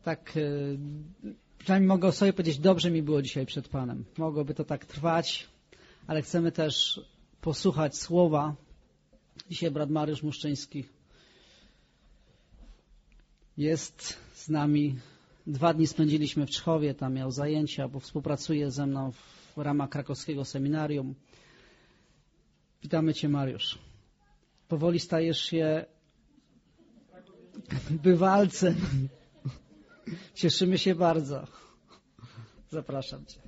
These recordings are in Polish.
przynajmniej mogę sobie powiedzieć, dobrze mi było dzisiaj przed Panem. Mogłoby to tak trwać, ale chcemy też posłuchać słowa. Dzisiaj brat Mariusz Muszczyński jest z nami. 2 dni spędziliśmy w Czchowie, tam miał zajęcia, bo współpracuje ze mną w ramach krakowskiego seminarium. Witamy Cię, Mariusz. Powoli stajesz się bywalcem. Cieszymy się bardzo. Zapraszam Cię.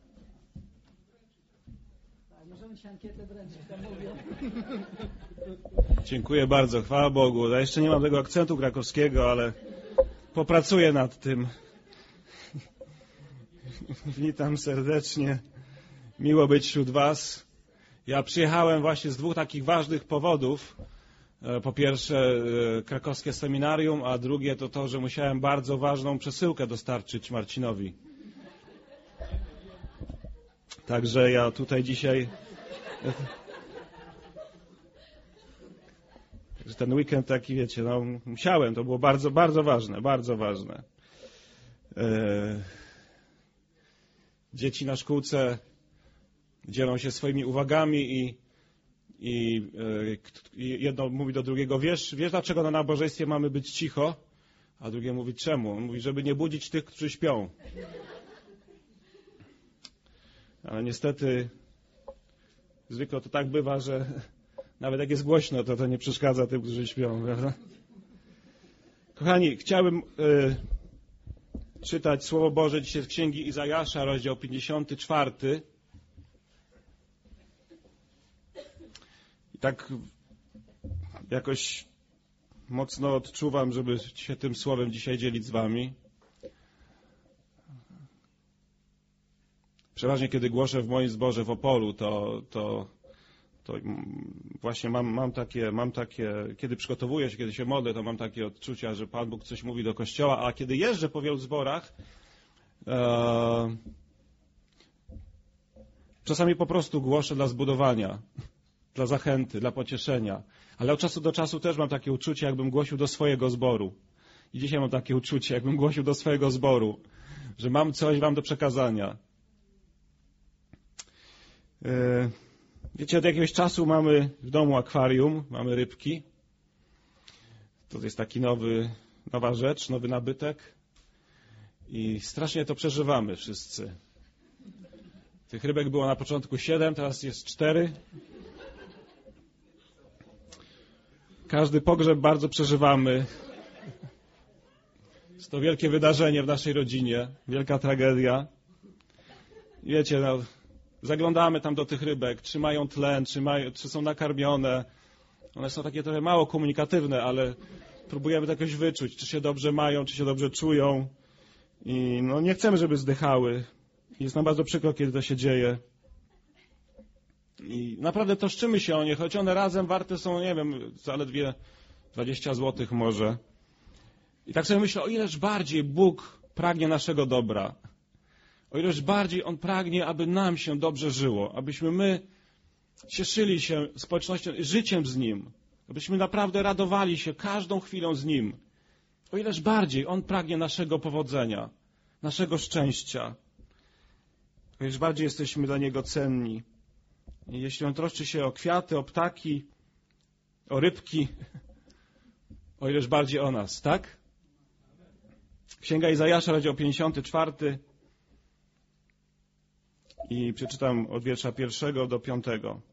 Możemy Ci ankietę wręczyć, tam mówią. Dziękuję bardzo, chwała Bogu. Ja jeszcze nie mam tego akcentu krakowskiego, ale popracuję nad tym. Witam serdecznie. Miło być wśród Was. Ja przyjechałem właśnie z 2 takich ważnych powodów. Po pierwsze krakowskie seminarium, a drugie to, że musiałem bardzo ważną przesyłkę dostarczyć Marcinowi. Także ja tutaj dzisiaj... Ten weekend taki, wiecie, musiałem, to było bardzo, bardzo ważne, bardzo ważne. Dzieci na szkółce dzielą się swoimi uwagami i jedno mówi do drugiego, wiesz dlaczego na nabożeństwie mamy być cicho? A drugie mówi, czemu? On mówi, żeby nie budzić tych, którzy śpią. Ale niestety zwykle to tak bywa, że nawet jak jest głośno, to nie przeszkadza tym, którzy śpią, prawda? Kochani, chciałbym czytać Słowo Boże dzisiaj z Księgi Izajasza, rozdział 54. I tak jakoś mocno odczuwam, żeby się tym słowem dzisiaj dzielić z Wami. Przeważnie kiedy głoszę w moim zborze w Opolu, to właśnie mam takie, kiedy przygotowuję się, kiedy się modlę, to mam takie odczucia, że Pan Bóg coś mówi do Kościoła, a kiedy jeżdżę po wielu zborach, czasami po prostu głoszę dla zbudowania, dla zachęty, dla pocieszenia, ale od czasu do czasu też mam takie uczucie, jakbym głosił do swojego zboru. I dzisiaj mam takie uczucie, jakbym głosił do swojego zboru, że mam coś Wam do przekazania. Wiecie, od jakiegoś czasu mamy w domu akwarium, mamy rybki. To jest taki nowa rzecz, nowy nabytek. I strasznie to przeżywamy wszyscy. Tych rybek było na początku 7, teraz jest 4. Każdy pogrzeb bardzo przeżywamy. Jest to wielkie wydarzenie w naszej rodzinie, wielka tragedia. Wiecie, zaglądamy tam do tych rybek, czy mają tlen, czy są nakarmione. One są takie trochę mało komunikatywne, ale próbujemy to jakoś wyczuć, czy się dobrze mają, czy się dobrze czują. I nie chcemy, żeby zdychały. Jest nam bardzo przykro, kiedy to się dzieje. I naprawdę troszczymy się o nie, choć one razem warte są, nie wiem, zaledwie 20 zł może. I tak sobie myślę, o ileż bardziej Bóg pragnie naszego dobra. O ileż bardziej On pragnie, aby nam się dobrze żyło, abyśmy my cieszyli się społecznością, życiem z Nim, abyśmy naprawdę radowali się każdą chwilą z Nim. O ileż bardziej On pragnie naszego powodzenia, naszego szczęścia. O ileż bardziej jesteśmy dla Niego cenni. I jeśli On troszczy się o kwiaty, o ptaki, o rybki, o ileż bardziej o nas, tak? Księga Izajasza, rozdział 54. I przeczytam od wiersza 1 do 5.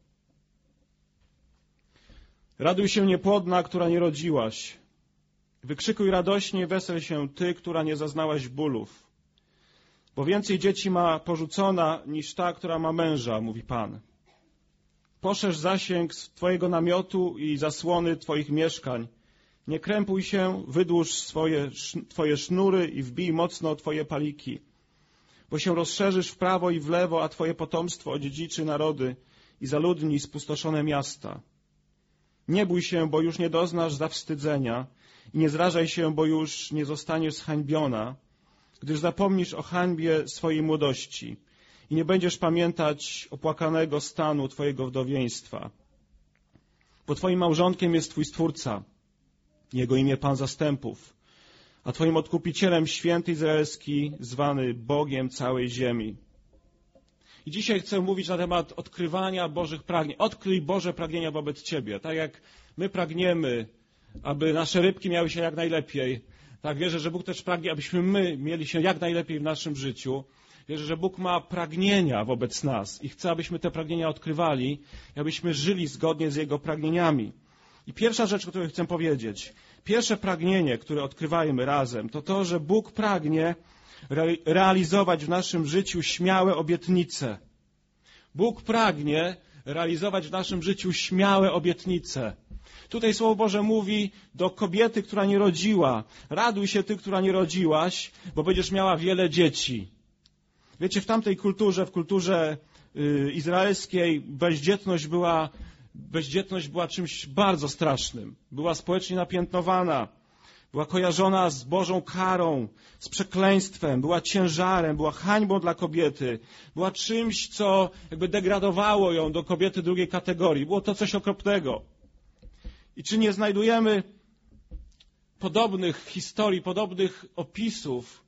Raduj się niepłodna, która nie rodziłaś. Wykrzykuj radośnie, wesel się ty, która nie zaznałaś bólów. Bo więcej dzieci ma porzucona niż ta, która ma męża, mówi Pan. Poszerz zasięg twojego namiotu i zasłony twoich mieszkań. Nie krępuj się, wydłuż twoje sznury i wbij mocno twoje paliki. Bo się rozszerzysz w prawo i w lewo, a twoje potomstwo odziedziczy narody i zaludni spustoszone miasta. Nie bój się, bo już nie doznasz zawstydzenia i nie zrażaj się, bo już nie zostaniesz zhańbiona, gdyż zapomnisz o hańbie swojej młodości i nie będziesz pamiętać opłakanego stanu twojego wdowieństwa. Bo twoim małżonkiem jest twój Stwórca, Jego imię Pan Zastępów, a Twoim Odkupicielem święty izraelski, zwany Bogiem całej ziemi. I dzisiaj chcę mówić na temat odkrywania Bożych pragnień. Odkryj Boże pragnienia wobec Ciebie. Tak jak my pragniemy, aby nasze rybki miały się jak najlepiej, tak wierzę, że Bóg też pragnie, abyśmy my mieli się jak najlepiej w naszym życiu. Wierzę, że Bóg ma pragnienia wobec nas i chce, abyśmy te pragnienia odkrywali i abyśmy żyli zgodnie z Jego pragnieniami. I pierwsza rzecz, o której chcę powiedzieć, pierwsze pragnienie, które odkrywajmy razem, to to, że Bóg pragnie realizować w naszym życiu śmiałe obietnice. Bóg pragnie realizować w naszym życiu śmiałe obietnice. Tutaj Słowo Boże mówi do kobiety, która nie rodziła: raduj się ty, która nie rodziłaś, bo będziesz miała wiele dzieci. Wiecie, w tamtej kulturze, w kulturze izraelskiej bezdzietność była czymś bardzo strasznym. Była społecznie napiętnowana, była kojarzona z Bożą karą, z przekleństwem, była ciężarem, była hańbą dla kobiety, była czymś, co jakby degradowało ją do kobiety drugiej kategorii. Było to coś okropnego. I czy nie znajdujemy podobnych historii, podobnych opisów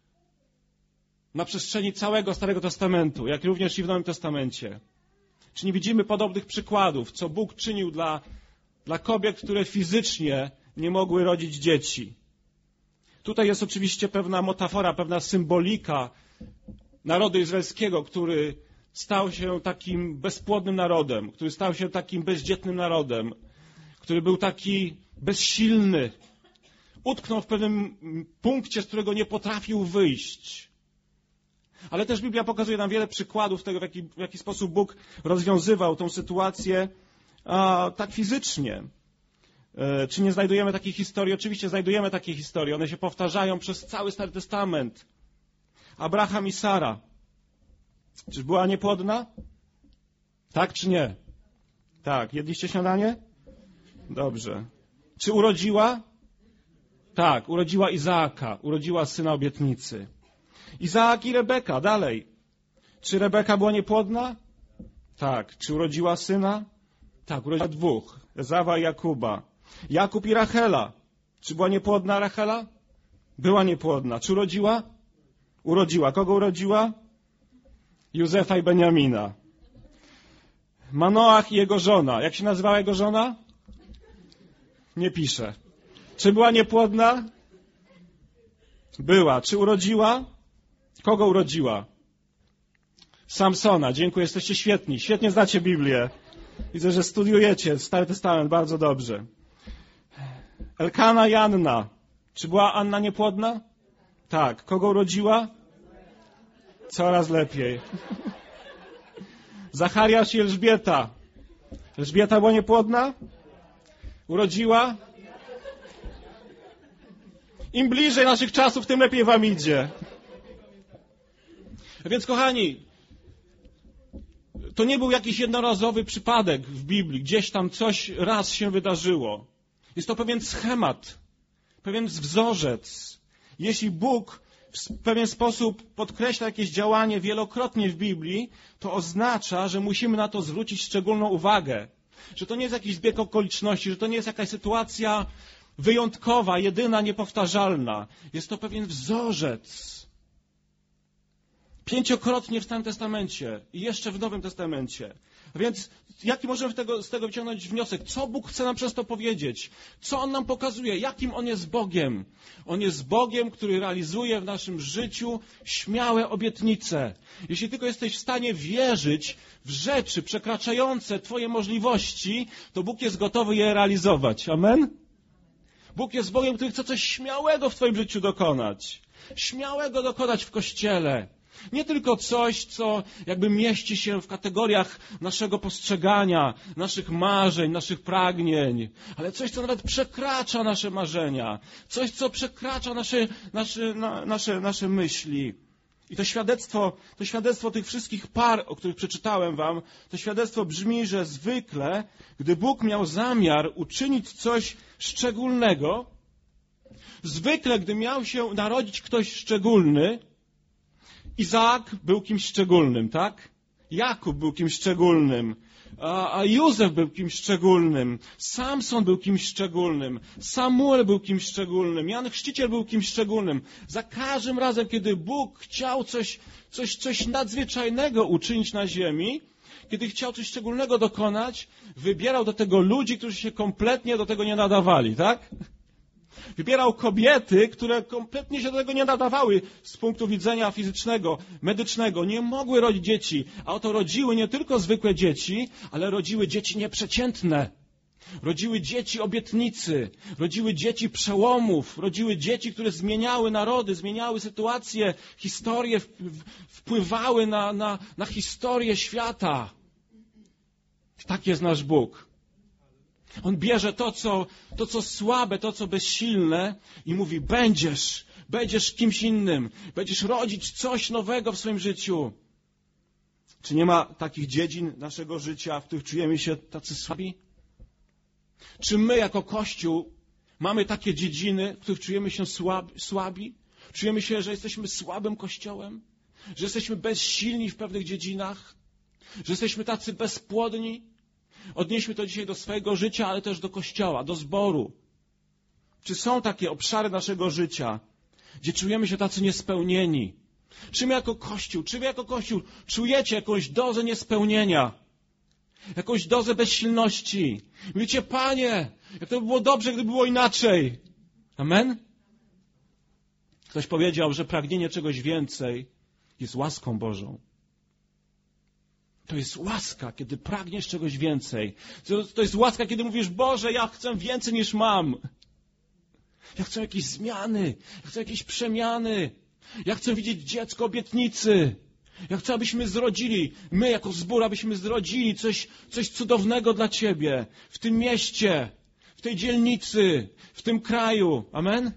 na przestrzeni całego Starego Testamentu, jak również i w Nowym Testamencie? Czy nie widzimy podobnych przykładów, co Bóg czynił dla kobiet, które fizycznie nie mogły rodzić dzieci? Tutaj jest oczywiście pewna metafora, pewna symbolika narodu izraelskiego, który stał się takim bezpłodnym narodem, który stał się takim bezdzietnym narodem, który był taki bezsilny. Utknął w pewnym punkcie, z którego nie potrafił wyjść. Ale też Biblia pokazuje nam wiele przykładów tego, w jaki sposób Bóg rozwiązywał tą sytuację tak fizycznie. Czy nie znajdujemy takiej historii? Oczywiście znajdujemy takie historie. One się powtarzają przez cały Stary Testament. Abraham i Sara. Czy była niepłodna? Tak czy nie? Tak. Jedliście śniadanie? Dobrze. Czy urodziła? Tak. Urodziła Izaaka. Urodziła syna obietnicy. Izaak i Rebeka. Dalej. Czy Rebeka była niepłodna? Tak. Czy urodziła syna? Tak. Urodziła dwóch. Ezawa i Jakuba. Jakub i Rachela. Czy była niepłodna Rachela? Była niepłodna. Czy urodziła? Urodziła. Kogo urodziła? Józefa i Beniamina. Manoach i jego żona. Jak się nazywała jego żona? Nie pisze. Czy była niepłodna? Była. Czy urodziła? Kogo urodziła? Samsona. Dziękuję, jesteście świetni. Świetnie znacie Biblię. Widzę, że studiujecie Stary Testament bardzo dobrze. Elkana i Anna. Czy była Anna niepłodna? Tak. Kogo urodziła? Coraz lepiej. Zachariasz i Elżbieta. Elżbieta była niepłodna? Urodziła? Im bliżej naszych czasów, tym lepiej wam idzie. Więc kochani, to nie był jakiś jednorazowy przypadek w Biblii. Gdzieś tam coś raz się wydarzyło. Jest to pewien schemat, pewien wzorzec. Jeśli Bóg w pewien sposób podkreśla jakieś działanie wielokrotnie w Biblii, to oznacza, że musimy na to zwrócić szczególną uwagę. Że to nie jest jakiś zbieg okoliczności, że to nie jest jakaś sytuacja wyjątkowa, jedyna, niepowtarzalna. Jest to pewien wzorzec. 5-krotnie w Starym Testamencie i jeszcze w Nowym Testamencie. Więc jaki możemy z tego wyciągnąć wniosek? Co Bóg chce nam przez to powiedzieć? Co On nam pokazuje? Jakim On jest Bogiem? On jest Bogiem, który realizuje w naszym życiu śmiałe obietnice. Jeśli tylko jesteś w stanie wierzyć w rzeczy przekraczające Twoje możliwości, to Bóg jest gotowy je realizować. Amen? Bóg jest Bogiem, który chce coś śmiałego w Twoim życiu dokonać. Śmiałego dokonać w Kościele. Nie tylko coś, co jakby mieści się w kategoriach naszego postrzegania, naszych marzeń, naszych pragnień, ale coś, co nawet przekracza nasze marzenia, coś, co przekracza nasze myśli. I to świadectwo tych wszystkich par, o których przeczytałem wam, to świadectwo brzmi, że zwykle, gdy Bóg miał zamiar uczynić coś szczególnego, zwykle, gdy miał się narodzić ktoś szczególny, Izaak był kimś szczególnym, tak? Jakub był kimś szczególnym. a Józef był kimś szczególnym, Samson był kimś szczególnym, Samuel był kimś szczególnym, Jan Chrzciciel był kimś szczególnym. Za każdym razem, kiedy Bóg chciał coś nadzwyczajnego uczynić na ziemi, kiedy chciał coś szczególnego dokonać, wybierał do tego ludzi, którzy się kompletnie do tego nie nadawali, tak? Wybierał kobiety, które kompletnie się do tego nie nadawały z punktu widzenia fizycznego, medycznego. Nie mogły rodzić dzieci, a oto rodziły nie tylko zwykłe dzieci, ale rodziły dzieci nieprzeciętne. Rodziły dzieci obietnicy, rodziły dzieci przełomów, rodziły dzieci, które zmieniały narody, zmieniały sytuacje, historie, wpływały na historię świata. Tak jest nasz Bóg. On bierze to, co słabe, to, co bezsilne i mówi, będziesz kimś innym, będziesz rodzić coś nowego w swoim życiu. Czy nie ma takich dziedzin naszego życia, w których czujemy się tacy słabi? Czy my jako Kościół mamy takie dziedziny, w których czujemy się słabi? Czujemy się, że jesteśmy słabym Kościołem? Że jesteśmy bezsilni w pewnych dziedzinach? Że jesteśmy tacy bezpłodni? Odnieśmy to dzisiaj do swojego życia, ale też do Kościoła, do zboru. Czy są takie obszary naszego życia, gdzie czujemy się tacy niespełnieni? Czy wy jako Kościół czujecie jakąś dozę niespełnienia? Jakąś dozę bezsilności? Mówicie, Panie, jak to by było dobrze, gdyby było inaczej. Amen? Ktoś powiedział, że pragnienie czegoś więcej jest łaską Bożą. To jest łaska, kiedy pragniesz czegoś więcej. To jest łaska, kiedy mówisz, Boże, ja chcę więcej niż mam. Ja chcę jakieś zmiany. Ja chcę jakieś przemiany. Ja chcę widzieć dziecko obietnicy. Ja chcę, abyśmy zrodzili, my jako zbór, abyśmy zrodzili coś cudownego dla Ciebie. W tym mieście, w tej dzielnicy, w tym kraju. Amen?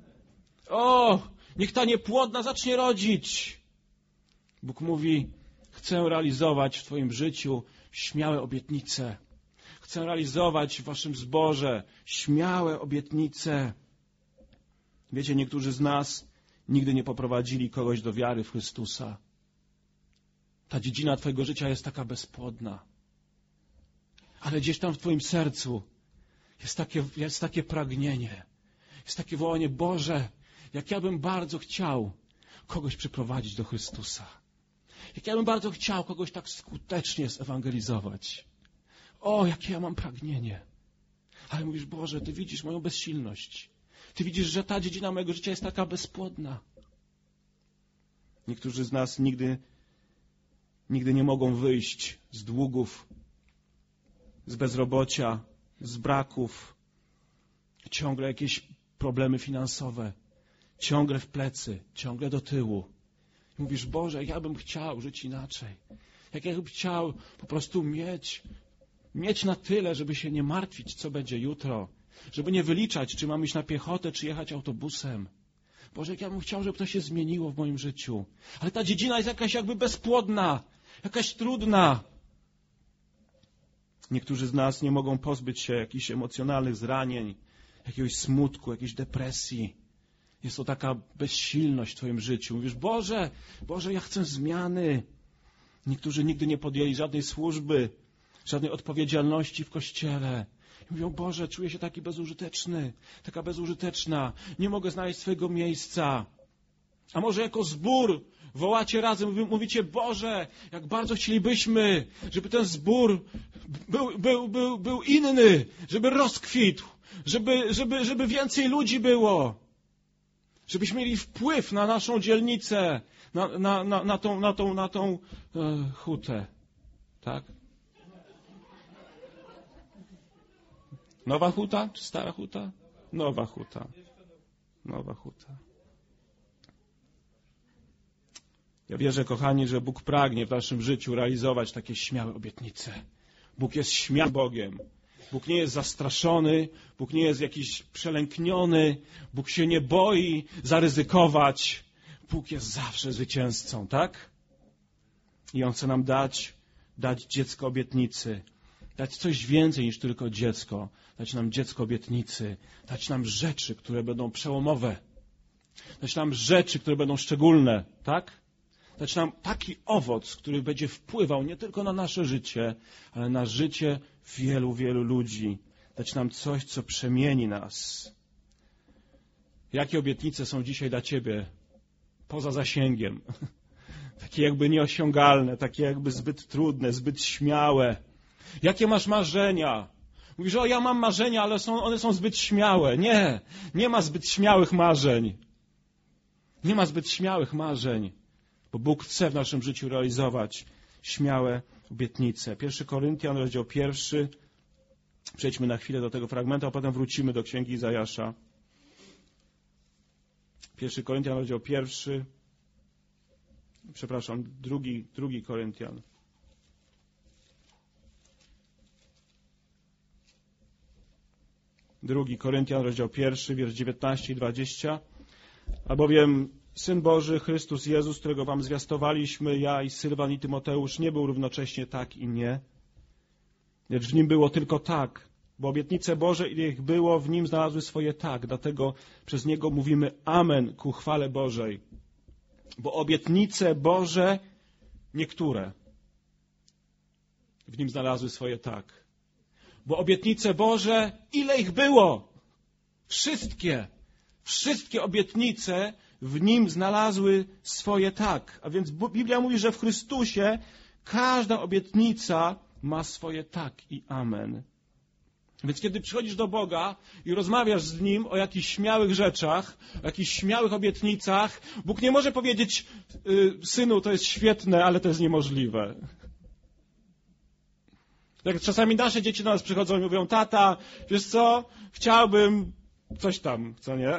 O, niech ta niepłodna zacznie rodzić. Bóg mówi, chcę realizować w Twoim życiu śmiałe obietnice. Chcę realizować w Waszym zborze śmiałe obietnice. Wiecie, niektórzy z nas nigdy nie poprowadzili kogoś do wiary w Chrystusa. Ta dziedzina Twojego życia jest taka bezpłodna. Ale gdzieś tam w Twoim sercu jest takie pragnienie. Jest takie wołanie, Boże, jak ja bym bardzo chciał kogoś przyprowadzić do Chrystusa. Jak ja bym bardzo chciał kogoś tak skutecznie zewangelizować. O, jakie ja mam pragnienie. Ale mówisz, Boże, Ty widzisz moją bezsilność. Ty widzisz, że ta dziedzina mojego życia jest taka bezpłodna. Niektórzy z nas nigdy nie mogą wyjść z długów, z bezrobocia, z braków. Ciągle jakieś problemy finansowe. Ciągle w plecy, ciągle do tyłu. Mówisz, Boże, ja bym chciał żyć inaczej. Jak ja bym chciał po prostu mieć na tyle, żeby się nie martwić, co będzie jutro. Żeby nie wyliczać, czy mam iść na piechotę, czy jechać autobusem. Boże, jak ja bym chciał, żeby to się zmieniło w moim życiu. Ale ta dziedzina jest jakaś jakby bezpłodna, jakaś trudna. Niektórzy z nas nie mogą pozbyć się jakichś emocjonalnych zranień, jakiegoś smutku, jakiejś depresji. Jest to taka bezsilność w Twoim życiu. Mówisz, Boże, ja chcę zmiany. Niektórzy nigdy nie podjęli żadnej służby, żadnej odpowiedzialności w Kościele. I mówią, Boże, czuję się taki bezużyteczny, taka bezużyteczna. Nie mogę znaleźć swojego miejsca. A może jako zbór wołacie razem, mówicie, Boże, jak bardzo chcielibyśmy, żeby ten zbór był inny, żeby rozkwitł, żeby więcej ludzi było. Żebyśmy mieli wpływ na naszą dzielnicę, na tą hutę. Tak? Nowa huta czy stara huta? Nowa huta. Nowa huta. Ja wierzę, kochani, że Bóg pragnie w naszym życiu realizować takie śmiałe obietnice. Bóg jest śmiałym Bogiem. Bóg nie jest zastraszony, Bóg nie jest jakiś przelękniony, Bóg się nie boi zaryzykować. Bóg jest zawsze zwycięzcą, tak? I On chce nam dać dziecko obietnicy, dać coś więcej niż tylko dziecko, dać nam dziecko obietnicy, dać nam rzeczy, które będą przełomowe, dać nam rzeczy, które będą szczególne, tak? dać nam taki owoc, który będzie wpływał nie tylko na nasze życie, ale na życie wielu, wielu ludzi. Dać nam coś, co przemieni nas. Jakie obietnice są dzisiaj dla Ciebie poza zasięgiem? Takie jakby nieosiągalne, takie jakby zbyt trudne, zbyt śmiałe. Jakie masz marzenia? Mówisz, o ja mam marzenia, ale one są zbyt śmiałe. Nie, nie ma zbyt śmiałych marzeń. Nie ma zbyt śmiałych marzeń, bo Bóg chce w naszym życiu realizować śmiałe obietnice. 1 Koryntian, rozdział 1. Przejdźmy na chwilę do tego fragmentu, a potem wrócimy do Księgi Izajasza. 1 Koryntian, rozdział 1. Przepraszam, drugi Koryntian. Drugi Koryntian, rozdział 1, wiersz 19 i 20. Albowiem Syn Boży, Chrystus Jezus, którego wam zwiastowaliśmy, ja i Sylwan i Tymoteusz, nie był równocześnie tak i nie, lecz w nim było tylko tak, bo obietnice Boże, ile ich było, w nim znalazły swoje tak. Dlatego przez niego mówimy amen ku chwale Bożej. Bo obietnice Boże, niektóre, w nim znalazły swoje tak. Bo obietnice Boże, ile ich było? Wszystkie obietnice w nim znalazły swoje tak. A więc Biblia mówi, że w Chrystusie każda obietnica ma swoje tak i amen. Więc kiedy przychodzisz do Boga i rozmawiasz z Nim o jakichś śmiałych rzeczach, o jakichś śmiałych obietnicach, Bóg nie może powiedzieć, synu, to jest świetne, ale to jest niemożliwe. Tak czasami nasze dzieci do nas przychodzą i mówią, tata, wiesz co, chciałbym coś tam, co nie?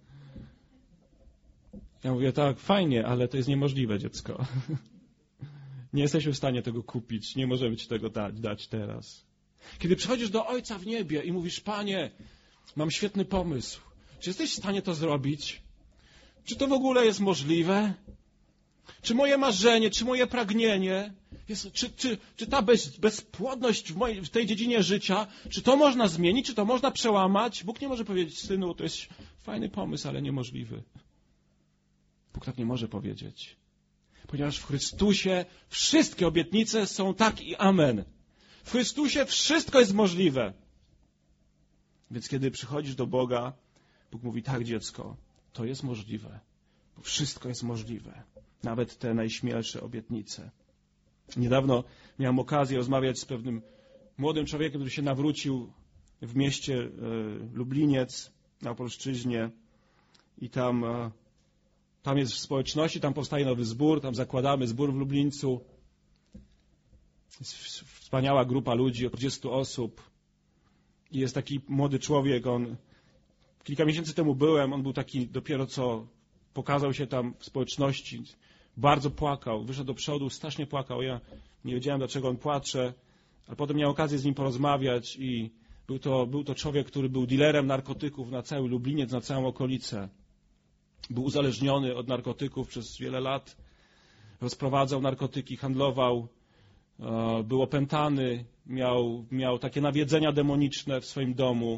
Ja mówię, tak, fajnie, ale to jest niemożliwe, dziecko. Nie jesteśmy w stanie tego kupić, nie możemy ci tego dać teraz. Kiedy przychodzisz do Ojca w niebie i mówisz, Panie, mam świetny pomysł. Czy jesteś w stanie to zrobić? Czy to w ogóle jest możliwe? Czy moje marzenie, czy moje pragnienie, czy ta bezpłodność w tej dziedzinie życia, czy to można zmienić, czy to można przełamać? Bóg nie może powiedzieć, synu, to jest fajny pomysł, ale niemożliwy. Bóg tak nie może powiedzieć. Ponieważ w Chrystusie wszystkie obietnice są tak i amen. W Chrystusie wszystko jest możliwe. Więc kiedy przychodzisz do Boga, Bóg mówi, tak dziecko, to jest możliwe. Bo wszystko jest możliwe. Nawet te najśmielsze obietnice. Niedawno miałem okazję rozmawiać z pewnym młodym człowiekiem, który się nawrócił w mieście Lubliniec na Opolszczyźnie. I tam jest w społeczności, tam powstaje nowy zbór, tam zakładamy zbór w Lublińcu. Jest wspaniała grupa ludzi, około 20 osób. I jest taki młody człowiek, kilka miesięcy temu byłem, on był taki dopiero co pokazał się tam w społeczności, bardzo płakał, wyszedł do przodu, strasznie płakał. Ja nie wiedziałem, dlaczego on płacze, ale potem miałem okazję z nim porozmawiać i był to człowiek, który był dealerem narkotyków na cały Lubliniec, na całą okolicę. Był uzależniony od narkotyków przez wiele lat, rozprowadzał narkotyki, handlował, był opętany, miał takie nawiedzenia demoniczne w swoim domu.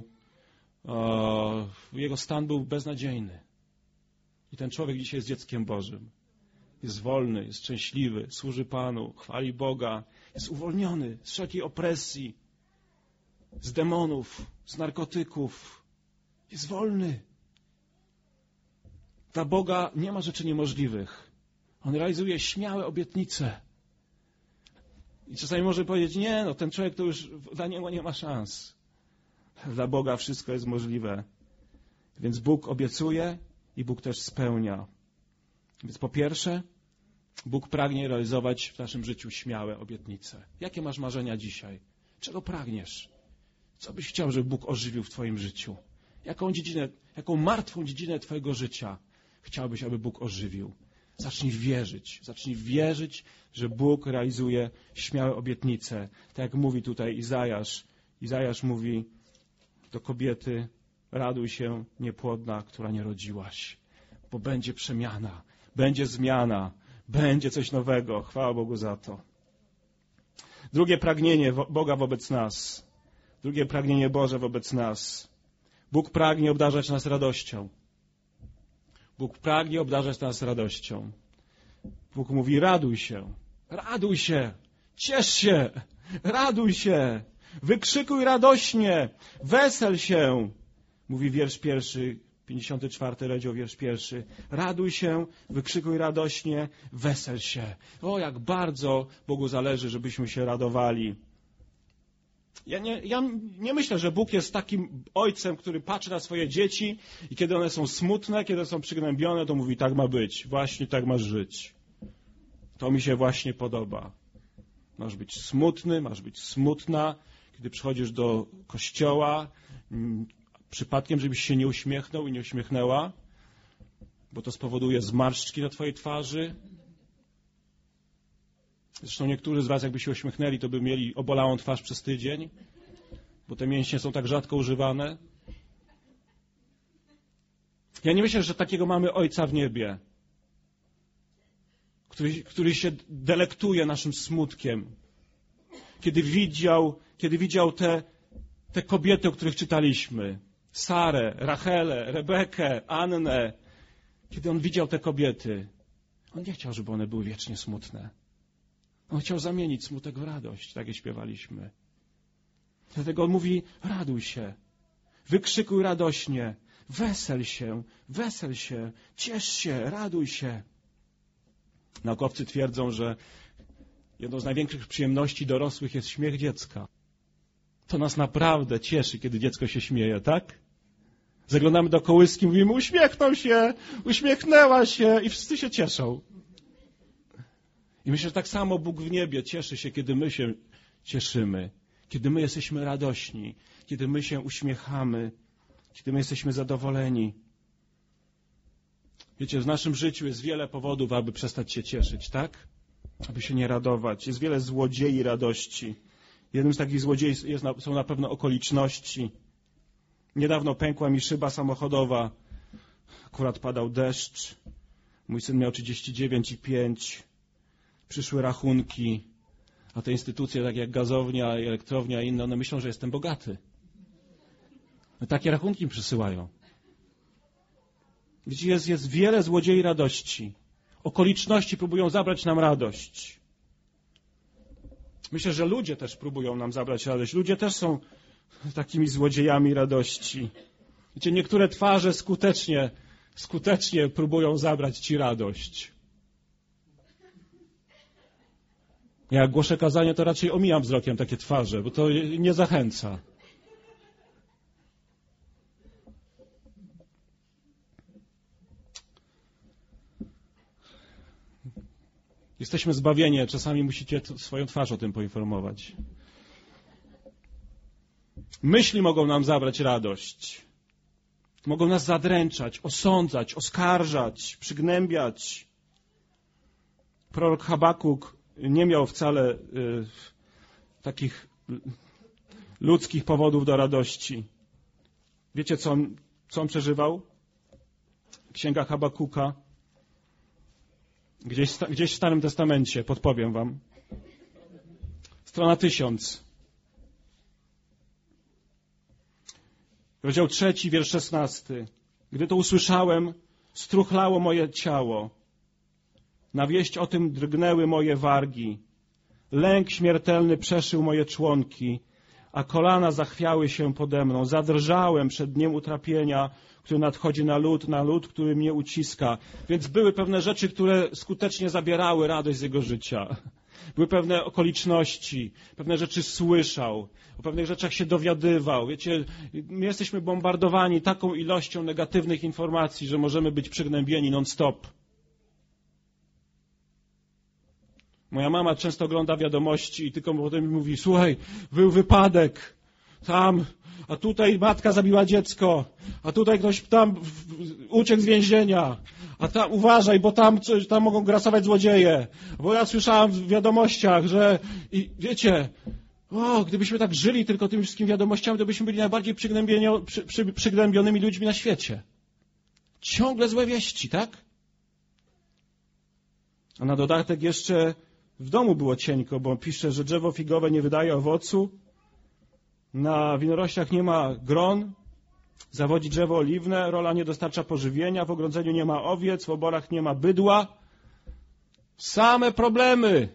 Jego stan był beznadziejny. I ten człowiek dzisiaj jest dzieckiem Bożym. Jest wolny, jest szczęśliwy, służy Panu, chwali Boga, jest uwolniony z wszelkiej opresji, z demonów, z narkotyków. Jest wolny. Dla Boga nie ma rzeczy niemożliwych. On realizuje śmiałe obietnice. I czasami może powiedzieć, nie, no ten człowiek to już dla niego nie ma szans. Dla Boga wszystko jest możliwe. Więc Bóg obiecuje i Bóg też spełnia. Więc po pierwsze, Bóg pragnie realizować w naszym życiu śmiałe obietnice. Jakie masz marzenia dzisiaj? Czego pragniesz? Co byś chciał, żeby Bóg ożywił w twoim życiu? Jaką martwą dziedzinę twojego życia chciałbyś, aby Bóg ożywił? Zacznij wierzyć, że Bóg realizuje śmiałe obietnice. Tak jak mówi tutaj Izajasz. Izajasz mówi do kobiety, raduj się niepłodna, która nie rodziłaś, bo będzie przemiana, będzie zmiana, będzie coś nowego. Chwała Bogu za to. Drugie pragnienie Boga wobec nas. Drugie pragnienie Boże wobec nas. Bóg pragnie obdarzać nas radością. Bóg pragnie obdarzać nas radością. Bóg mówi, raduj się, ciesz się, raduj się, wykrzykuj radośnie, wesel się. Mówi wiersz 1, 54 rozdział, wiersz 1. Raduj się, wykrzykuj radośnie, wesel się. O, jak bardzo Bogu zależy, żebyśmy się radowali. Ja nie myślę, że Bóg jest takim ojcem, który patrzy na swoje dzieci i kiedy one są smutne, kiedy są przygnębione, to mówi, tak ma być, właśnie tak masz żyć. To mi się właśnie podoba. Masz być smutny, masz być smutna. Kiedy przychodzisz do kościoła, przypadkiem, żebyś się nie uśmiechnął i nie uśmiechnęła, bo to spowoduje zmarszczki na twojej twarzy. Zresztą niektórzy z was, jakby się uśmiechnęli, to by mieli obolałą twarz przez tydzień, bo te mięśnie są tak rzadko używane. Ja nie myślę, że takiego mamy Ojca w niebie, który się delektuje naszym smutkiem. Kiedy widział te kobiety, o których czytaliśmy, Sarę, Rachelę, Rebekę, Annę, kiedy on widział te kobiety, on nie chciał, żeby one były wiecznie smutne. On chciał zamienić smutek w radość, tak jak śpiewaliśmy. Dlatego on mówi, raduj się, wykrzykuj radośnie, wesel się, ciesz się, raduj się. Naukowcy twierdzą, że jedną z największych przyjemności dorosłych jest śmiech dziecka. To nas naprawdę cieszy, kiedy dziecko się śmieje, tak? Zaglądamy do kołyski, mówimy, uśmiechnął się, uśmiechnęła się i wszyscy się cieszą. I myślę, że tak samo Bóg w niebie cieszy się, kiedy my się cieszymy, kiedy my jesteśmy radośni, kiedy my się uśmiechamy, kiedy my jesteśmy zadowoleni. Wiecie, w naszym życiu jest wiele powodów, aby przestać się cieszyć, tak? Aby się nie radować. Jest wiele złodziei radości. Jednym z takich złodziei są na pewno okoliczności. Niedawno pękła mi szyba samochodowa. Akurat padał deszcz. Mój syn miał 39,5. Przyszły rachunki. A te instytucje, takie jak gazownia, elektrownia i inne, one myślą, że jestem bogaty. No, takie rachunki mi przysyłają. Widzicie, jest wiele złodziei radości. Okoliczności próbują zabrać nam radość. Myślę, że ludzie też próbują nam zabrać radość. Ludzie też są takimi złodziejami radości. Wiecie, niektóre twarze skutecznie próbują zabrać ci radość. Jak głoszę kazanie, to raczej omijam wzrokiem takie twarze, bo to nie zachęca. Jesteśmy zbawieni, czasami musicie swoją twarz o tym poinformować. Myśli mogą nam zabrać radość. Mogą nas zadręczać, osądzać, oskarżać, przygnębiać. Prorok Habakuk nie miał wcale takich ludzkich powodów do radości. Wiecie, co on przeżywał? Księga Habakuka. Gdzieś w Starym Testamencie, podpowiem wam. Strona 1000. Rozdział 3, wiersz 16. Gdy to usłyszałem, struchlało moje ciało. Na wieść o tym drgnęły moje wargi. Lęk śmiertelny przeszył moje członki, a kolana zachwiały się pode mną. Zadrżałem przed dniem utrapienia, który nadchodzi na lud, który mnie uciska. Więc były pewne rzeczy, które skutecznie zabierały radość z jego życia. Były pewne okoliczności, pewne rzeczy słyszał, o pewnych rzeczach się dowiadywał. Wiecie, my jesteśmy bombardowani taką ilością negatywnych informacji, że możemy być przygnębieni non-stop. Moja mama często ogląda wiadomości i tylko potem mi mówi, słuchaj, był wypadek tam, a tutaj matka zabiła dziecko, a tutaj ktoś tam uciekł z więzienia, a tam uważaj, bo tam mogą grasować złodzieje. Bo ja słyszałam w wiadomościach, że i wiecie, gdybyśmy tak żyli tylko tymi wszystkimi wiadomościami, to byśmy byli najbardziej przygnębionymi ludźmi na świecie. Ciągle złe wieści, tak? A na dodatek jeszcze w domu było cienko, bo pisze, że drzewo figowe nie wydaje owocu, na winoroślach nie ma gron, zawodzi drzewo oliwne, rola nie dostarcza pożywienia, w ogrodzeniu nie ma owiec, w oborach nie ma bydła. Same problemy.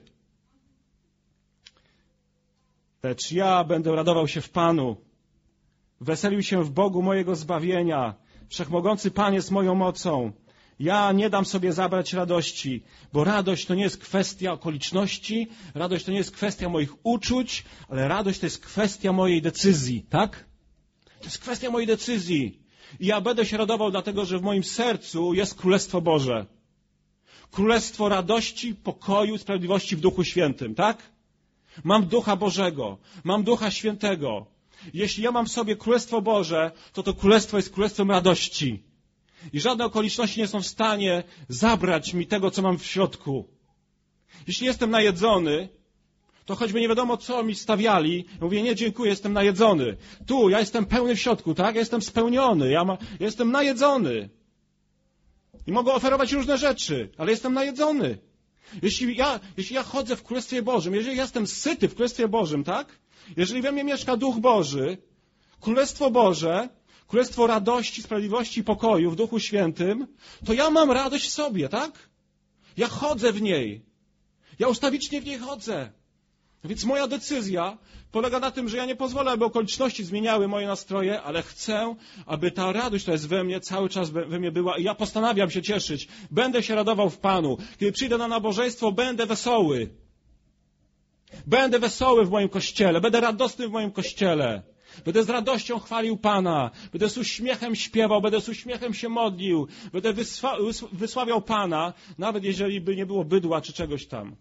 Lecz ja będę radował się w Panu, weselił się w Bogu mojego zbawienia. Wszechmogący Pan jest moją mocą. Ja nie dam sobie zabrać radości, bo radość to nie jest kwestia okoliczności, radość to nie jest kwestia moich uczuć, ale radość to jest kwestia mojej decyzji, tak? To jest kwestia mojej decyzji. I ja będę się radował dlatego, że w moim sercu jest Królestwo Boże. Królestwo radości, pokoju, sprawiedliwości w Duchu Świętym, tak? Mam Ducha Bożego, mam Ducha Świętego. Jeśli ja mam w sobie Królestwo Boże, to Królestwo jest Królestwem radości. I żadne okoliczności nie są w stanie zabrać mi tego, co mam w środku. Jeśli jestem najedzony, to choćby nie wiadomo, co mi stawiali, ja mówię, nie, dziękuję, jestem najedzony. Tu, ja jestem pełny w środku, tak? Ja jestem spełniony, ja jestem najedzony. I mogę oferować różne rzeczy, ale jestem najedzony. Jeśli ja chodzę w Królestwie Bożym, jeżeli ja jestem syty w Królestwie Bożym, tak? Jeżeli we mnie mieszka Duch Boży, Królestwo Boże, Królestwo radości, sprawiedliwości i pokoju w Duchu Świętym, to ja mam radość w sobie, tak? Ja chodzę w niej. Ja ustawicznie w niej chodzę. Więc moja decyzja polega na tym, że ja nie pozwolę, aby okoliczności zmieniały moje nastroje, ale chcę, aby ta radość, która jest we mnie, cały czas we mnie była i ja postanawiam się cieszyć. Będę się radował w Panu. Kiedy przyjdę na nabożeństwo, będę wesoły. Będę wesoły w moim kościele, będę radosny w moim kościele. Będę z radością chwalił Pana, będę z uśmiechem śpiewał, będę z uśmiechem się modlił, będę wysławiał Pana, nawet jeżeli by nie było bydła czy czegoś tam.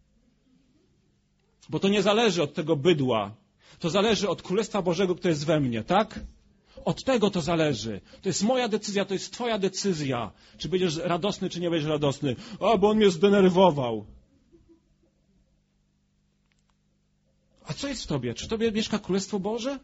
Bo to nie zależy od tego bydła, to zależy od Królestwa Bożego, które jest we mnie, tak? Od tego to zależy. To jest moja decyzja, to jest twoja decyzja. Czy będziesz radosny, czy nie będziesz radosny. O, bo on mnie zdenerwował. A co jest w tobie? Czy w tobie mieszka Królestwo Boże?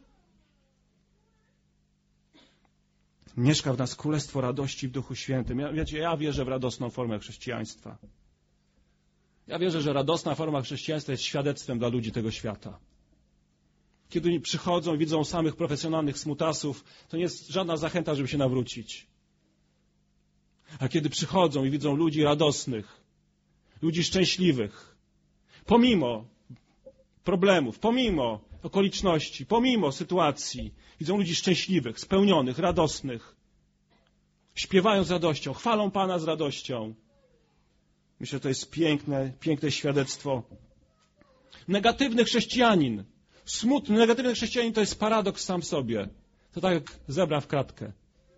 Mieszka w nas Królestwo radości w Duchu Świętym. Ja wierzę w radosną formę chrześcijaństwa. Ja wierzę, że radosna forma chrześcijaństwa jest świadectwem dla ludzi tego świata. Kiedy oni przychodzą i widzą samych profesjonalnych smutasów, to nie jest żadna zachęta, żeby się nawrócić. A kiedy przychodzą i widzą ludzi radosnych, ludzi szczęśliwych, pomimo problemów, pomimo okoliczności, pomimo sytuacji, widzą ludzi szczęśliwych, spełnionych, radosnych, śpiewają z radością, chwalą Pana z radością. Myślę, że to jest piękne świadectwo. Negatywny chrześcijanin, smutny, negatywny chrześcijanin to jest paradoks sam w sobie. To tak jak zebra w kratkę.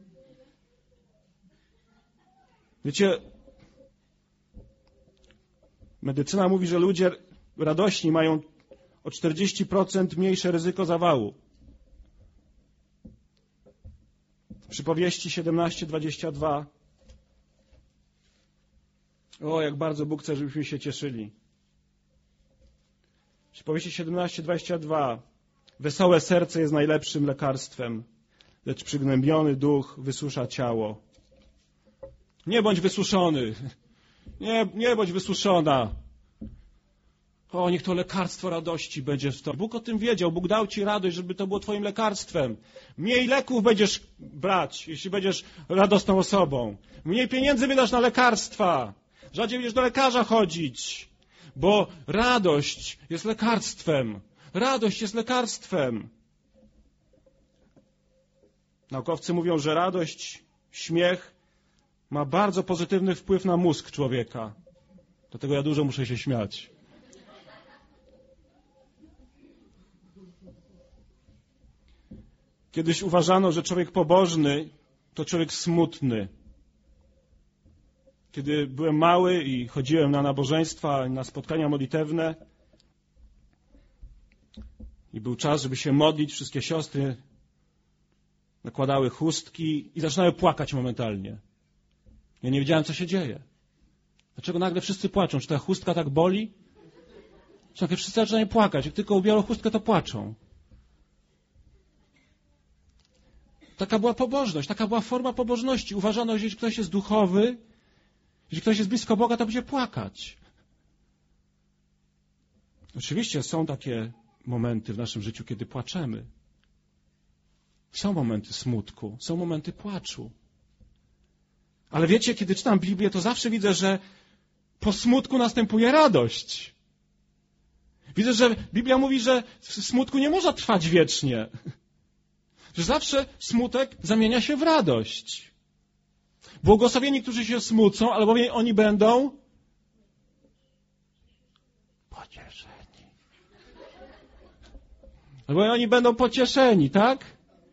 Wiecie, medycyna mówi, że ludzie radośni mają o 40% mniejsze ryzyko zawału. Przypowieści 17:22. O, jak bardzo Bóg chce, żebyśmy się cieszyli. Przypowieści 17:22. Wesołe serce jest najlepszym lekarstwem, lecz przygnębiony duch wysusza ciało. Nie bądź wysuszony. Nie bądź wysuszona. O, niech to lekarstwo radości będzie w tobie. Bóg o tym wiedział. Bóg dał ci radość, żeby to było twoim lekarstwem. Mniej leków będziesz brać, jeśli będziesz radosną osobą. Mniej pieniędzy wydasz na lekarstwa. Rzadziej będziesz do lekarza chodzić. Bo radość jest lekarstwem. Radość jest lekarstwem. Naukowcy mówią, że radość, śmiech ma bardzo pozytywny wpływ na mózg człowieka. Dlatego ja dużo muszę się śmiać. Kiedyś uważano, że człowiek pobożny to człowiek smutny. Kiedy byłem mały i chodziłem na nabożeństwa, na spotkania modlitewne i był czas, żeby się modlić, wszystkie siostry nakładały chustki i zaczynały płakać momentalnie. Ja nie wiedziałem, co się dzieje. Dlaczego nagle wszyscy płaczą? Czy ta chustka tak boli? Czy nagle wszyscy zaczynają płakać? Jak tylko ubiorą chustkę, to płaczą. Taka była pobożność, taka była forma pobożności. Uważano, że jeśli ktoś jest duchowy, jeśli ktoś jest blisko Boga, to będzie płakać. Oczywiście są takie momenty w naszym życiu, kiedy płaczemy. Są momenty smutku, są momenty płaczu. Ale wiecie, kiedy czytam Biblię, to zawsze widzę, że po smutku następuje radość. Widzę, że Biblia mówi, że w smutku nie można trwać wiecznie. Że zawsze smutek zamienia się w radość. Błogosławieni, którzy się smucą, albowiem oni będą pocieszeni. Albowiem oni będą pocieszeni, tak?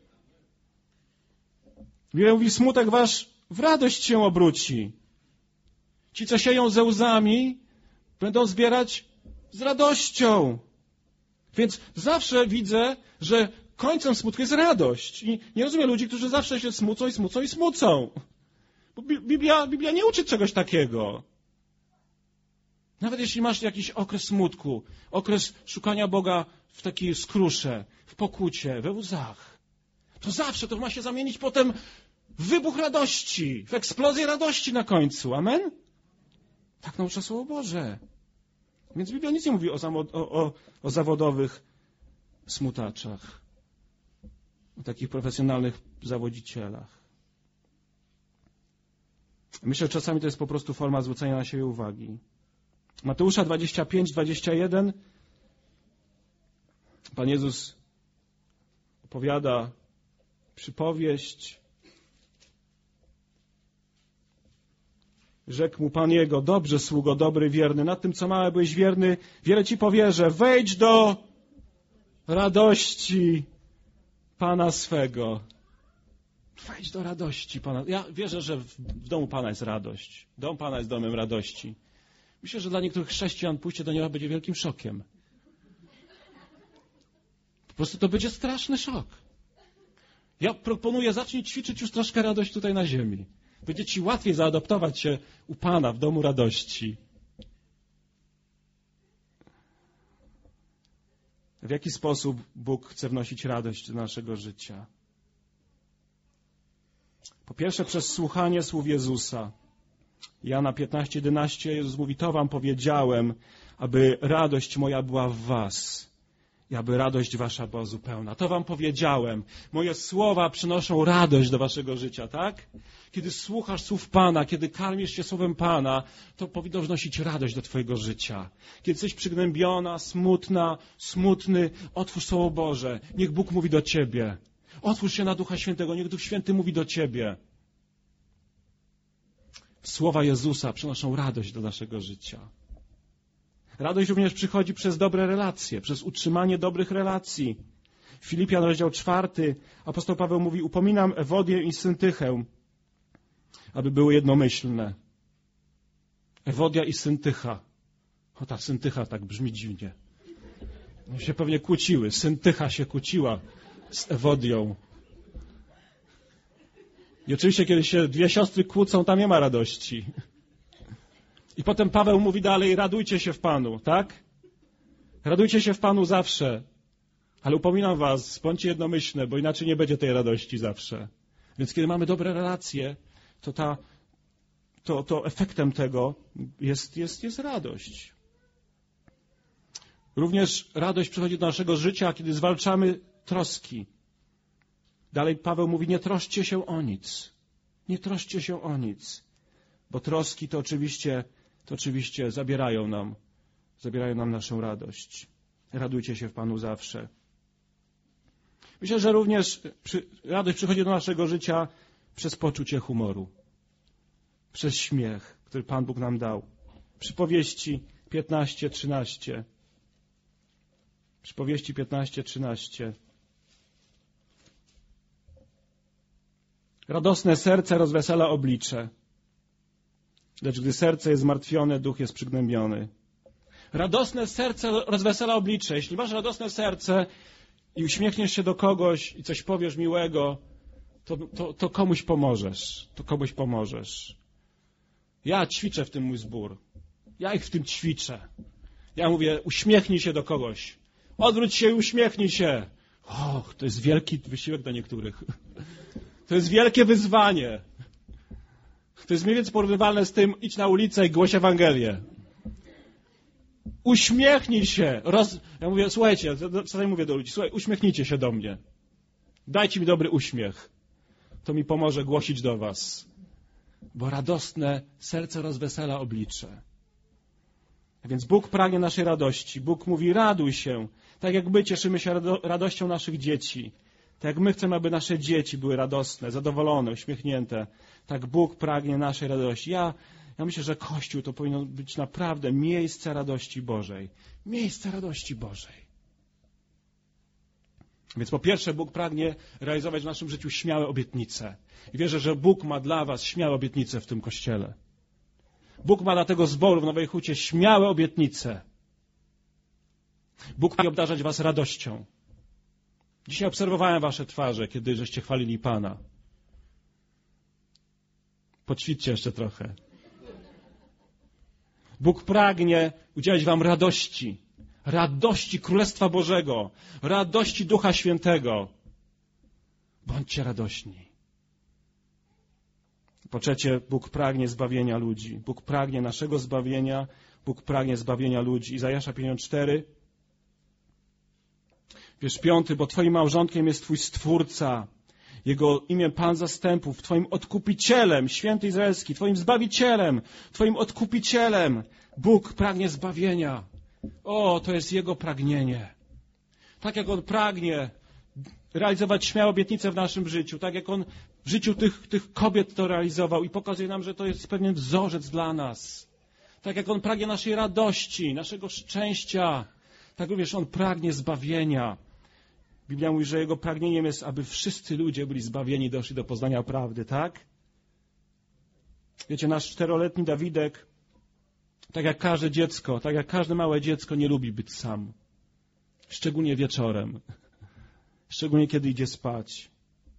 Biblia mówi, smutek wasz w radość się obróci. Ci, co sieją ze łzami, będą zbierać z radością. Więc zawsze widzę, że końcem smutku jest radość. I nie rozumiem ludzi, którzy zawsze się smucą. Bo Biblia nie uczy czegoś takiego. Nawet jeśli masz jakiś okres smutku, okres szukania Boga w takiej skrusze, w pokucie, we łzach, to zawsze to ma się zamienić potem w wybuch radości, w eksplozję radości na końcu. Amen? Tak naucza Słowo Boże. Więc Biblia nic nie mówi o zawodowych smutaczach, o takich profesjonalnych zawodzicielach. Myślę, że czasami to jest po prostu forma zwrócenia na siebie uwagi. Mateusza 25-21 Pan Jezus opowiada przypowieść. Rzekł mu Pan Jego, dobrze, sługo, dobry, wierny, nad tym, co małe byłeś wierny, wiele Ci powierzę, wejdź do radości Pana swego. Wejdź do radości Pana. Ja wierzę, że w domu Pana jest radość. Dom Pana jest domem radości. Myślę, że dla niektórych chrześcijan pójście do nieba będzie wielkim szokiem. Po prostu to będzie straszny szok. Ja proponuję, zacznij ćwiczyć już troszkę radość tutaj na ziemi. Będzie Ci łatwiej zaadoptować się u Pana w domu radości. W jaki sposób Bóg chce wnosić radość do naszego życia? Po pierwsze, przez słuchanie słów Jezusa. Jana 15:11 Jezus mówi, to wam powiedziałem, aby radość moja była w was i aby radość wasza była zupełna. To wam powiedziałem. Moje słowa przynoszą radość do waszego życia, tak? Kiedy słuchasz słów Pana, kiedy karmisz się słowem Pana, to powinno wnosić radość do twojego życia. Kiedy jesteś przygnębiona, smutna, smutny, otwórz Słowo Boże. Niech Bóg mówi do ciebie. Otwórz się na Ducha Świętego, niech Duch Święty mówi do ciebie. Słowa Jezusa przynoszą radość do naszego życia. Radość również przychodzi przez dobre relacje, przez utrzymanie dobrych relacji. Filipian, rozdział 4, apostoł Paweł mówi, upominam Ewodię i Syntychę, aby były jednomyślne. Ewodia i Syntycha. O, ta Syntycha tak brzmi dziwnie. One się pewnie kłóciły. Syntycha się kłóciła z Ewodią. I oczywiście, kiedy się dwie siostry kłócą, tam nie ma radości. I potem Paweł mówi dalej, radujcie się w Panu, tak? Radujcie się w Panu zawsze. Ale upominam was, bądźcie jednomyślne, bo inaczej nie będzie tej radości zawsze. Więc kiedy mamy dobre relacje, to efektem tego jest radość. Również radość przychodzi do naszego życia, kiedy zwalczamy troski. Dalej Paweł mówi, nie troszcie się o nic. Nie troszcie się o nic. Bo troski to oczywiście zabierają nam naszą radość. Radujcie się w Panu zawsze. Myślę, że również radość przychodzi do naszego życia przez poczucie humoru. Przez śmiech, który Pan Bóg nam dał. Przypowieści 15:13. Przypowieści 15:13. Radosne serce rozwesela oblicze, lecz gdy serce jest zmartwione, duch jest przygnębiony. Radosne serce rozwesela oblicze. Jeśli masz radosne serce i uśmiechniesz się do kogoś i coś powiesz miłego, to komuś pomożesz. To komuś pomożesz. Ja ćwiczę w tym mój zbór. Ja ich w tym ćwiczę. Ja mówię, uśmiechnij się do kogoś. Odwróć się i uśmiechnij się. Och, to jest wielki wysiłek dla niektórych. To jest wielkie wyzwanie. To jest mniej więcej porównywalne z tym, idź na ulicę i głoś Ewangelię. Uśmiechnij się. Ja mówię, słuchajcie, czasami mówię do ludzi, słuchaj, uśmiechnijcie się do mnie. Dajcie mi dobry uśmiech. To mi pomoże głosić do was. Bo radosne serce rozwesela oblicze. A więc Bóg pragnie naszej radości. Bóg mówi, raduj się. Tak jak my cieszymy się radością naszych dzieci. Tak jak my chcemy, aby nasze dzieci były radosne, zadowolone, uśmiechnięte. Tak Bóg pragnie naszej radości. Ja myślę, że Kościół to powinno być naprawdę miejsce radości Bożej. Miejsce radości Bożej. Więc po pierwsze Bóg pragnie realizować w naszym życiu śmiałe obietnice. I wierzę, że Bóg ma dla was śmiałe obietnice w tym Kościele. Bóg ma dla tego zboru w Nowej Hucie śmiałe obietnice. Bóg pragnie obdarzać was radością. Dzisiaj obserwowałem wasze twarze, kiedy żeście chwalili Pana. Poćwiczcie jeszcze trochę. Bóg pragnie udzielić wam radości. Radości Królestwa Bożego. Radości Ducha Świętego. Bądźcie radośni. Po trzecie, Bóg pragnie zbawienia ludzi. Bóg pragnie naszego zbawienia. Bóg pragnie zbawienia ludzi. Izajasza 54. Wiersz 5. Bo twoim małżonkiem jest twój Stwórca. Jego imię Pan Zastępów. Twoim Odkupicielem, Święty Izraelski. Twoim Zbawicielem. Twoim Odkupicielem. Bóg pragnie zbawienia. O, to jest Jego pragnienie. Tak jak On pragnie realizować śmiałe obietnice w naszym życiu, tak jak On w życiu tych kobiet to realizował i pokazuje nam, że to jest pewien wzorzec dla nas. Tak jak On pragnie naszej radości, naszego szczęścia, tak również On pragnie zbawienia. Biblia mówi, że Jego pragnieniem jest, aby wszyscy ludzie byli zbawieni, doszli do poznania prawdy, tak? Wiecie, nasz 4-letni Dawidek, tak jak każde dziecko, tak jak każde małe dziecko nie lubi być sam. Szczególnie wieczorem. Szczególnie kiedy idzie spać.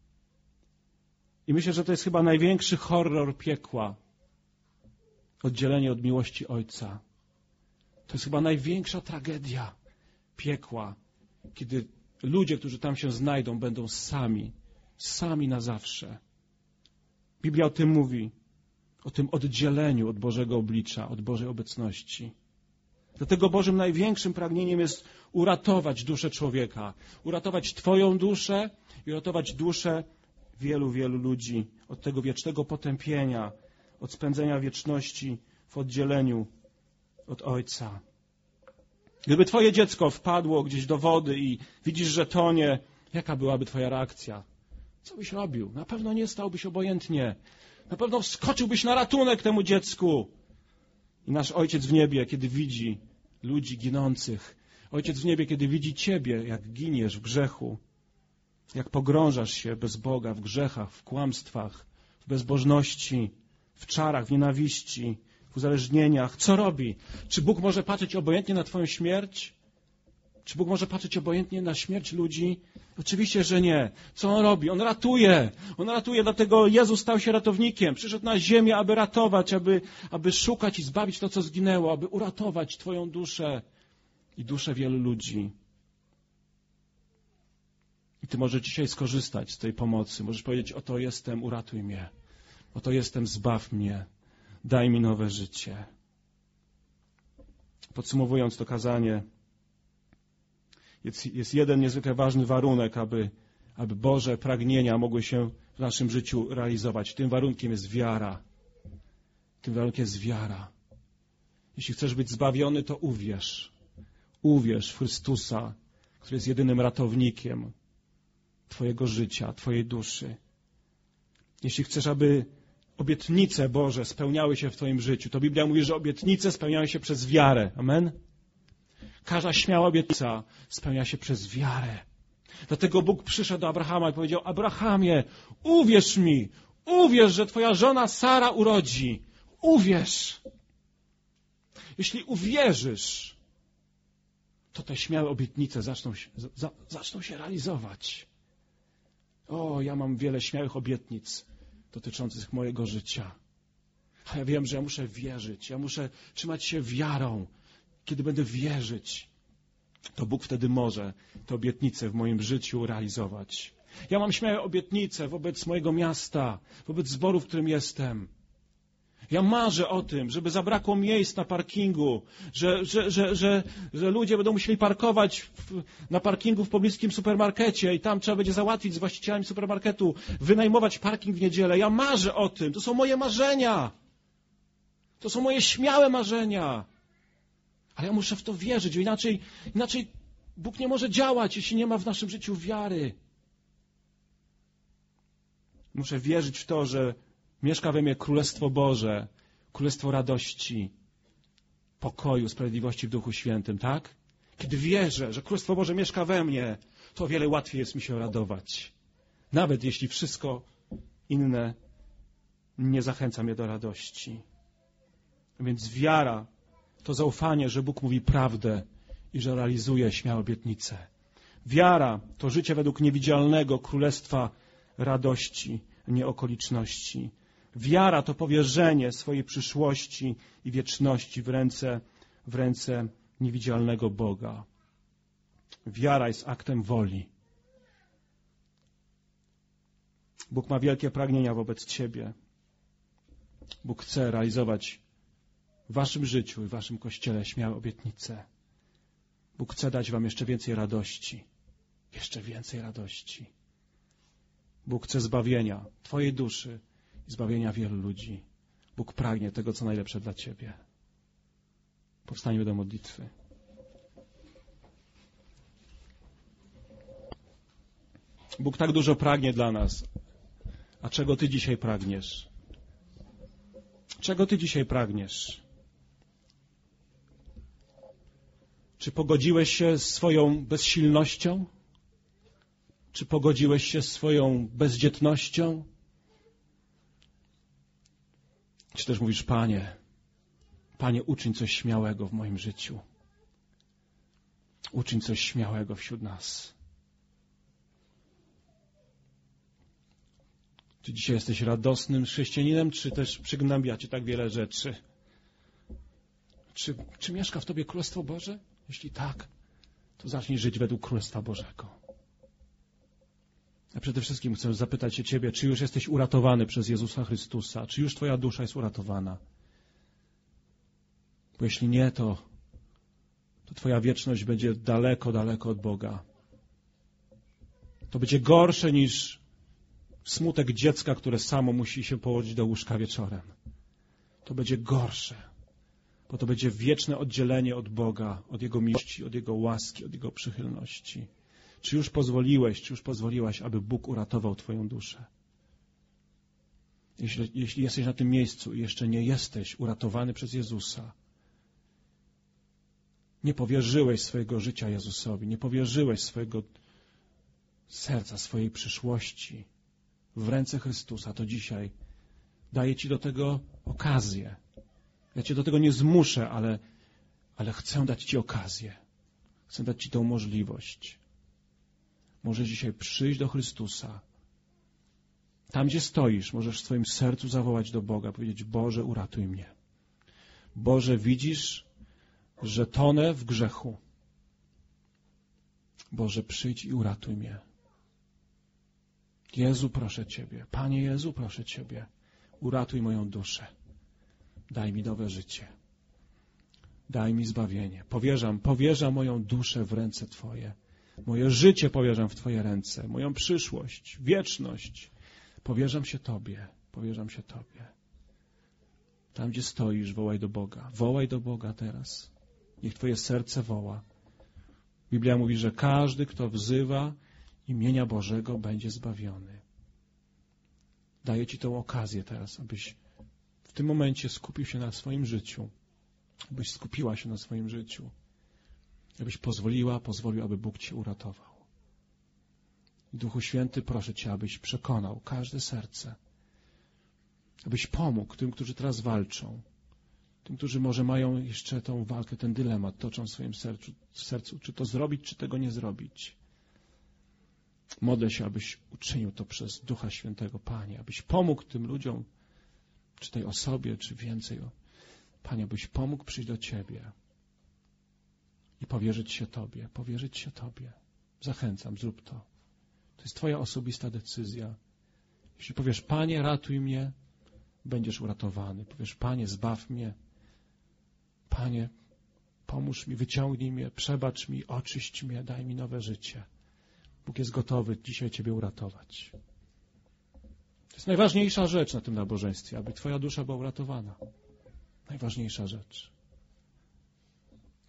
I myślę, że to jest chyba największy horror piekła. Oddzielenie od miłości Ojca. To jest chyba największa tragedia piekła. Kiedy ludzie, którzy tam się znajdą, będą sami. Sami na zawsze. Biblia o tym mówi. O tym oddzieleniu od Bożego oblicza, od Bożej obecności. Dlatego Bożym największym pragnieniem jest uratować duszę człowieka. Uratować twoją duszę i uratować duszę wielu, wielu ludzi od tego wiecznego potępienia, od spędzenia wieczności w oddzieleniu od Ojca. Gdyby twoje dziecko wpadło gdzieś do wody i widzisz, że tonie, jaka byłaby twoja reakcja? Co byś robił? Na pewno nie stałbyś obojętnie. Na pewno wskoczyłbyś na ratunek temu dziecku. I nasz Ojciec w niebie, kiedy widzi ludzi ginących, Ojciec w niebie, kiedy widzi ciebie, jak giniesz w grzechu, jak pogrążasz się bez Boga w grzechach, w kłamstwach, w bezbożności, w czarach, w nienawiści, w uzależnieniach, co robi? Czy Bóg może patrzeć obojętnie na twoją śmierć? Czy Bóg może patrzeć obojętnie na śmierć ludzi? Oczywiście, że nie. Co On robi? On ratuje. On ratuje, dlatego Jezus stał się ratownikiem. Przyszedł na ziemię, aby ratować, aby szukać i zbawić to, co zginęło, aby uratować twoją duszę i duszę wielu ludzi. I ty możesz dzisiaj skorzystać z tej pomocy. Możesz powiedzieć, oto jestem, uratuj mnie. Oto jestem, zbaw mnie. Daj mi nowe życie. Podsumowując to kazanie, jest jeden niezwykle ważny warunek, aby Boże pragnienia mogły się w naszym życiu realizować. Tym warunkiem jest wiara. Tym warunkiem jest wiara. Jeśli chcesz być zbawiony, to uwierz. Uwierz w Chrystusa, który jest jedynym ratownikiem twojego życia, twojej duszy. Jeśli chcesz, aby obietnice Boże spełniały się w twoim życiu, to Biblia mówi, że obietnice spełniają się przez wiarę. Amen? Każda śmiała obietnica spełnia się przez wiarę. Dlatego Bóg przyszedł do Abrahama i powiedział, Abrahamie, uwierz mi, uwierz, że twoja żona Sara urodzi. Uwierz. Jeśli uwierzysz, to te śmiałe obietnice zaczną się realizować. O, ja mam wiele śmiałych obietnic dotyczących mojego życia. A ja wiem, że ja muszę wierzyć, ja muszę trzymać się wiarą. Kiedy będę wierzyć, to Bóg wtedy może te obietnice w moim życiu realizować. Ja mam śmiałe obietnice wobec mojego miasta, wobec zboru, w którym jestem. Ja marzę o tym, żeby zabrakło miejsc na parkingu, że ludzie będą musieli parkować na parkingu w pobliskim supermarkecie i tam trzeba będzie załatwić z właścicielami supermarketu, wynajmować parking w niedzielę. Ja marzę o tym. To są moje marzenia. To są moje śmiałe marzenia. Ale ja muszę w to wierzyć, bo inaczej Bóg nie może działać, jeśli nie ma w naszym życiu wiary. Muszę wierzyć w to, że mieszka we mnie Królestwo Boże, Królestwo radości, pokoju, sprawiedliwości w Duchu Świętym, tak? Kiedy wierzę, że Królestwo Boże mieszka we mnie, to o wiele łatwiej jest mi się radować. Nawet jeśli wszystko inne nie zachęca mnie do radości. Więc wiara to zaufanie, że Bóg mówi prawdę i że realizuje śmiałe obietnice. Wiara to życie według niewidzialnego Królestwa radości, nie okoliczności. Wiara to powierzenie swojej przyszłości i wieczności w ręce niewidzialnego Boga. Wiara jest aktem woli. Bóg ma wielkie pragnienia wobec Ciebie. Bóg chce realizować w Waszym życiu i w Waszym Kościele śmiałe obietnice. Bóg chce dać Wam jeszcze więcej radości. Jeszcze więcej radości. Bóg chce zbawienia Twojej duszy i zbawienia wielu ludzi. Bóg pragnie tego, co najlepsze dla Ciebie. Powstańmy do modlitwy. Bóg tak dużo pragnie dla nas. A czego Ty dzisiaj pragniesz? Czego Ty dzisiaj pragniesz? Czy pogodziłeś się z swoją bezsilnością? Czy pogodziłeś się z swoją bezdzietnością? Czy też mówisz, Panie, uczyń coś śmiałego w moim życiu. Uczyń coś śmiałego wśród nas. Czy dzisiaj jesteś radosnym chrześcijaninem, czy też przygnębia Cię tak wiele rzeczy? Czy mieszka w Tobie Królestwo Boże? Jeśli tak, to zacznij żyć według Królestwa Bożego. A przede wszystkim chcę zapytać się Ciebie, czy już jesteś uratowany przez Jezusa Chrystusa? Czy już Twoja dusza jest uratowana? Bo jeśli nie, to Twoja wieczność będzie daleko, daleko od Boga. To będzie gorsze niż smutek dziecka, które samo musi się położyć do łóżka wieczorem. To będzie gorsze, bo to będzie wieczne oddzielenie od Boga, od Jego miłości, od Jego łaski, od Jego przychylności. Czy już pozwoliłaś, aby Bóg uratował Twoją duszę? Jeśli jesteś na tym miejscu i jeszcze nie jesteś uratowany przez Jezusa, nie powierzyłeś swojego życia Jezusowi, nie powierzyłeś swojego serca, swojej przyszłości w ręce Chrystusa, to dzisiaj daję Ci do tego okazję. Ja Cię do tego nie zmuszę, ale chcę dać Ci okazję. Chcę dać Ci tę możliwość. Możesz dzisiaj przyjść do Chrystusa. Tam, gdzie stoisz, możesz w swoim sercu zawołać do Boga, powiedzieć, Boże, uratuj mnie. Boże, widzisz, że tonę w grzechu. Boże, przyjdź i uratuj mnie. Jezu, proszę Ciebie. Panie Jezu, proszę Ciebie. Uratuj moją duszę. Daj mi nowe życie. Daj mi zbawienie. Powierzam moją duszę w ręce Twoje. Moje życie powierzam w Twoje ręce. Moją przyszłość, wieczność. Powierzam się Tobie. Powierzam się Tobie. Tam, gdzie stoisz, wołaj do Boga. Wołaj do Boga teraz. Niech Twoje serce woła. Biblia mówi, że każdy, kto wzywa imienia Bożego, będzie zbawiony. Daję Ci tę okazję teraz, abyś w tym momencie skupił się na swoim życiu. Abyś skupiła się na swoim życiu. Abyś pozwolił, aby Bóg Cię uratował. Duchu Święty, proszę Cię, abyś przekonał każde serce. Abyś pomógł tym, którzy teraz walczą. Tym, którzy może mają jeszcze tą walkę, ten dylemat, toczą w swoim sercu, czy to zrobić, czy tego nie zrobić. Modlę się, abyś uczynił to przez Ducha Świętego, Panie, abyś pomógł tym ludziom, czy tej osobie, czy więcej. Panie, abyś pomógł przyjść do Ciebie i powierzyć się Tobie, powierzyć się Tobie. Zachęcam, zrób to. To jest Twoja osobista decyzja. Jeśli powiesz, Panie, ratuj mnie, będziesz uratowany. Powiesz, Panie, zbaw mnie. Panie, pomóż mi, wyciągnij mnie, przebacz mi, oczyść mnie, daj mi nowe życie. Bóg jest gotowy dzisiaj Ciebie uratować. To jest najważniejsza rzecz na tym nabożeństwie, aby Twoja dusza była uratowana. Najważniejsza rzecz.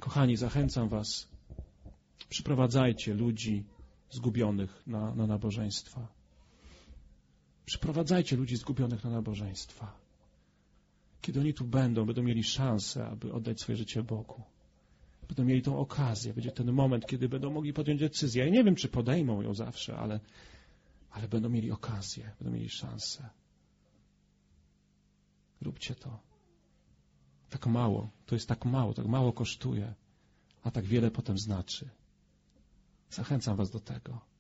Kochani, zachęcam was, przyprowadzajcie ludzi zgubionych na nabożeństwa. Przyprowadzajcie ludzi zgubionych na nabożeństwa. Kiedy oni tu będą mieli szansę, aby oddać swoje życie Bogu. Będą mieli tą okazję, będzie ten moment, kiedy będą mogli podjąć decyzję. Ja nie wiem, czy podejmą ją zawsze, ale będą mieli okazję, będą mieli szansę. Róbcie to. Tak mało, to jest tak mało kosztuje, a tak wiele potem znaczy. Zachęcam was do tego.